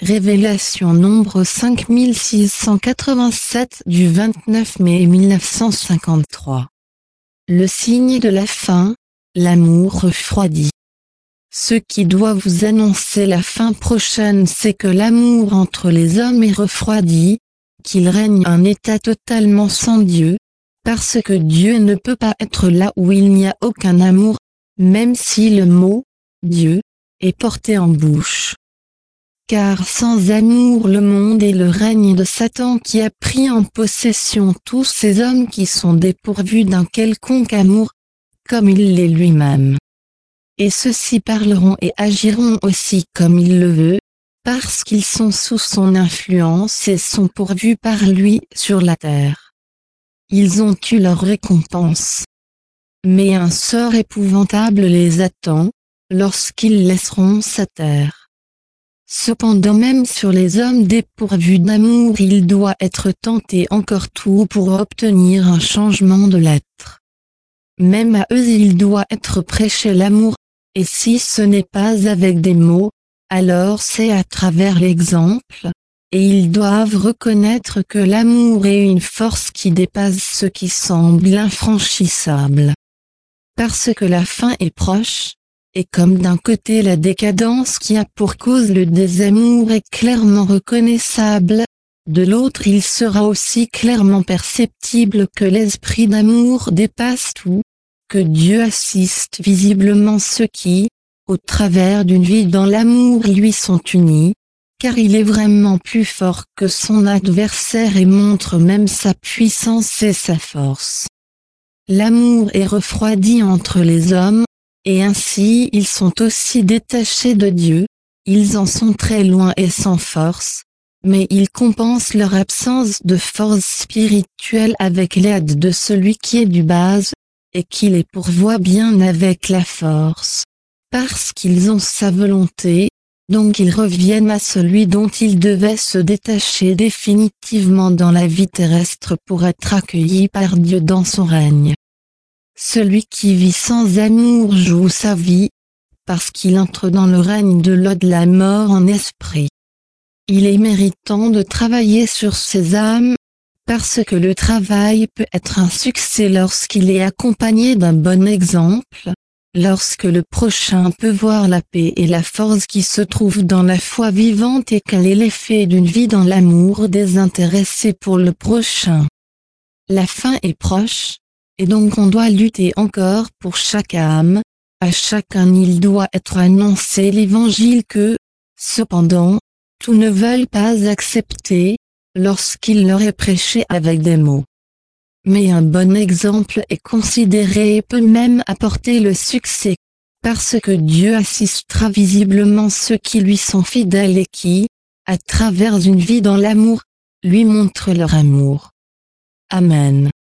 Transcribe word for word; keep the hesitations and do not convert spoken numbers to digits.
Révélation nombre cinq mille six cent quatre-vingt-sept du vingt-neuf mai mille neuf cent cinquante-trois. Le signe de la fin, l'amour refroidi. Ce qui doit vous annoncer la fin prochaine, c'est que l'amour entre les hommes est refroidi, qu'il règne un état totalement sans Dieu, parce que Dieu ne peut pas être là où il n'y a aucun amour, même si le mot « Dieu » est porté en bouche. Car sans amour le monde est le règne de Satan qui a pris en possession tous ces hommes qui sont dépourvus d'un quelconque amour, comme il l'est lui-même. Et ceux-ci parleront et agiront aussi comme il le veut, parce qu'ils sont sous son influence et sont pourvus par lui sur la terre. Ils ont eu leur récompense. Mais un sort épouvantable les attend, lorsqu'ils laisseront sa terre. Cependant même sur les hommes dépourvus d'amour il doit être tenté encore tout pour obtenir un changement de l'être. Même à eux il doit être prêché l'amour, et si ce n'est pas avec des mots, alors c'est à travers l'exemple, et ils doivent reconnaître que l'amour est une force qui dépasse ce qui semble infranchissable. Parce que la fin est proche, et comme d'un côté la décadence qui a pour cause le désamour est clairement reconnaissable, de l'autre il sera aussi clairement perceptible que l'esprit d'amour dépasse tout, que Dieu assiste visiblement ceux qui, au travers d'une vie dans l'amour lui sont unis, car il est vraiment plus fort que son adversaire et montre même sa puissance et sa force. L'amour est refroidi entre les hommes, et ainsi ils sont aussi détachés de Dieu, ils en sont très loin et sans force, mais ils compensent leur absence de force spirituelle avec l'aide de celui qui est du base, et qui les pourvoit bien avec la force, parce qu'ils ont sa volonté, donc ils reviennent à celui dont ils devaient se détacher définitivement dans la vie terrestre pour être accueillis par Dieu dans son règne. Celui qui vit sans amour joue sa vie, parce qu'il entre dans le règne de l'au-delà mort en esprit. Il est méritant de travailler sur ses âmes, parce que le travail peut être un succès lorsqu'il est accompagné d'un bon exemple, lorsque le prochain peut voir la paix et la force qui se trouvent dans la foi vivante et quel est l'effet d'une vie dans l'amour désintéressé pour le prochain. La fin est proche. Et donc on doit lutter encore pour chaque âme, à chacun il doit être annoncé l'évangile que, cependant, tous ne veulent pas accepter, lorsqu'il leur est prêché avec des mots. Mais un bon exemple est considéré et peut même apporter le succès, parce que Dieu assistera visiblement ceux qui lui sont fidèles et qui, à travers une vie dans l'amour, lui montrent leur amour. Amen.